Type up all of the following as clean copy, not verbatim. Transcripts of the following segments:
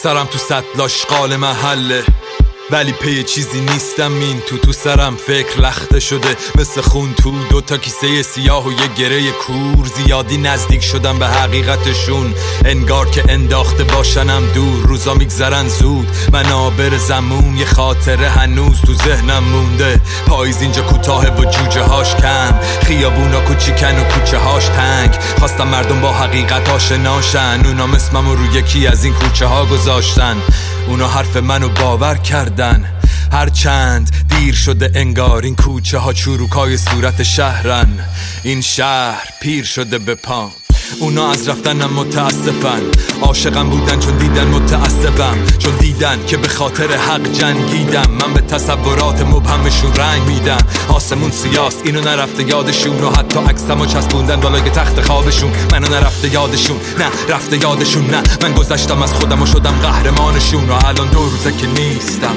سرم تو سطل آشغال محله، ولی پی چیزی نیستم. این تو سرم فکر لخته شده مثل خون تو دوتا کیسه سیاه و یه گره کور. زیادی نزدیک شدم به حقیقتشون، انگار که انداخته باشنم دور. روزا میگذرن زود، منابر زمون، یه خاطره هنوز تو ذهنم مونده. پاییز اینجا کوتاه و جوجه هاش کم، خیابونا کوچیکن و کوچه هاش تنگ. خواستم مردم با حقیقت آشناشن، اونا اسممو رو یکی از این کوچه ها گذاشتن. اونا حرف منو باور کردن، هرچند دیر شده انگار. این کوچه ها چروکای صورت شهرن، این شهر پیر شده به پام. اونا از رفتنم متاسفن، عاشقم بودن چون دیدن متعصبم، چون دیدن که به خاطر حق جنگیدم. من به تصورات مبهمشون رنگ میدم. آسمون سیاست، اینو نرفته یادشون، و حتی عکسمو چسبوندن بالای تخت خوابشون. منو نرفته یادشون، نه رفته یادشون، نه من گذشتم از خودم و شدم قهرمانشون. و الان 2 روزه که نیستم،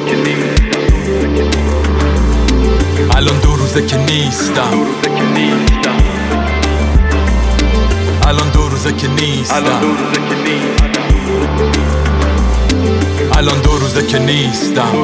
الان 2 روزه که نیستم، الان 2 روزه که نیستم، الان 2 روزه که نیستم.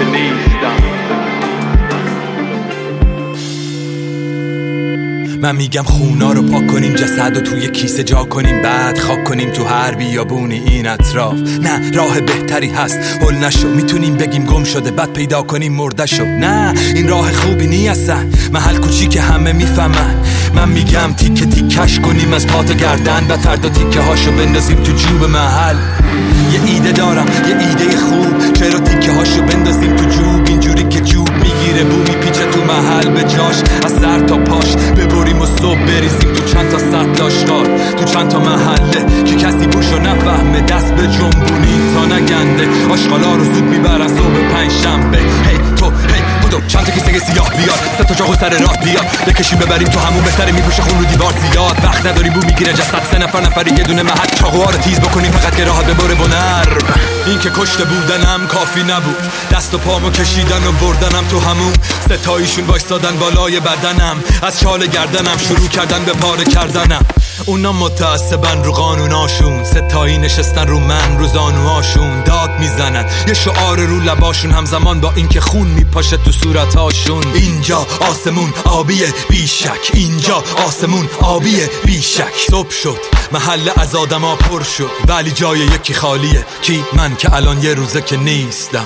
من میگم خونا رو پاک کنیم، جسد رو توی کیسه جا کنیم، بعد خاک کنیم تو هر بیابونی این اطراف. نه راه بهتری هست، هل نشو. میتونیم بگیم گم شده بعد پیدا کنیم مرده شو. نه این راه خوبی نیستن، محل کوچیک همه میفهمن. من میگم تیکه تیکش کنیم از پا تا گردن، و فردا تیکه هاشو بندازیم تو جوب محل. یه ایده دارم، یه ایده خوب، چرا تیکه هاشو بندازیم تو جوب؟ اینجوری که جوب میگیره بو میپیچه تو محل به جاش، از سر تا پاش ببریم و صبح بریزیم تو چند تا سطل آشغال، تو چند تا محله که کسی بوشو نفهمه. دست به جنبونی تا نگنده، آشغالا رو زود میبرن صبح پنجشنبه. هی تو هی بودو، چند تا کیسه سیاه بیار، 3 تا چاقو سر راه بیار، بکشیم ببریم تو همون. بهتره میپوشه خون رو دیوار زیاد، وقت نداریم بو میگیره جسد. 3 نفری یه دونه محل، چاقوها رو تیز بکنیم فقط که راه ببره و نرم. این که کشته بودنم کافی نبود، دست و پامو کشیدن و بردنم تو همون. 3 تاییشون وایسادن بالای بدنم، از چال گردنم شروع کردن به پاره کردنم. اونا متعصبن رو قانوناشون، 3 تایی نشستن رو من رو زانوهاشون. داد میزنن یه شعار رو لباشون، همزمان با اینکه خون میپاشه تو صورتاشون. اینجا آسمون آبیه بیشک، اینجا آسمون آبیه بیشک. صبح شد، محل از آدما پر شد، ولی جای یکی خالیه. کی؟ من که الان 1 روزه که نیستم.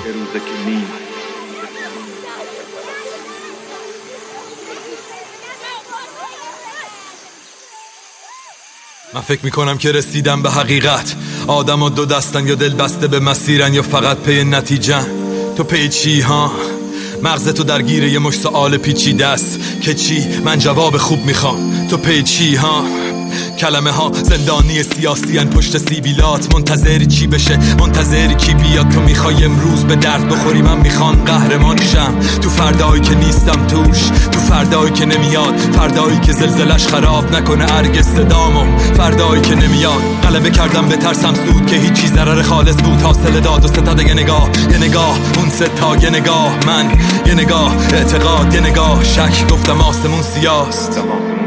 من فکر میکنم که رسیدم به حقیقت. آدم ها 2 دستن، یا دل بسته به مسیرن یا فقط پی نتیجه. تو پی چی ها؟ مغزتو درگیر یه مشت سوال پیچیده است که چی؟ من جواب خوب میخوام. تو پی چی ها؟ کلمه ها زندانی سیاسی ان پشت سیبیلات. منتظری چی بشه؟ منتظری کی بیاد؟ تو میخوای امروز به درد بخوری، من میخوام قهرمان شم. تو فردایی که نیستم توش، تو فردایی که نمیاد، فردایی که زلزلش خراب نکنه هرگز صدامو، فردایی که نمیاد. غلبه کردم به ترسم سود که هیچی ضرر خالص بود. حاصل داد و ستاد یه نگاه، یه نگاه اون 3 تا، یه نگاه من، یه نگاه اعتقاد، یه نگاه شک. گفتم آسمون سیاست،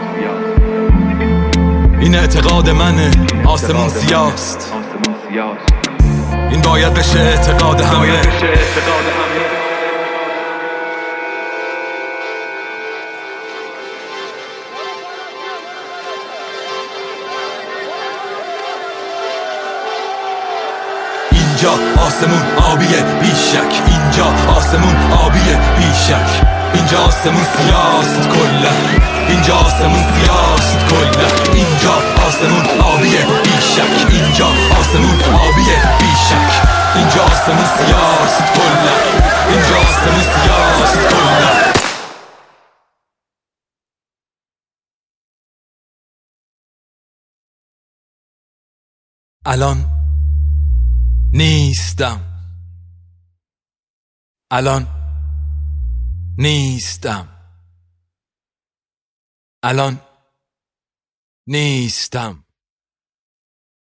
این اعتقاد منه. آسمون سیاست، این باید بشه اعتقاد همه. اینجا آسمون آبیه بیشک، اینجا آسمون آبیه بیشک. اینجا آسمون سیاست کلا، اینجا آسمون سیاست کلا. اینجا آسمون آبیه بیشک، اینجا آسمون آبیه بیشک. اینجا آسمون سیاست کلا، اینجا آسمون سیاست کلا. الان نیستم، الان نیستم، الان نیستم.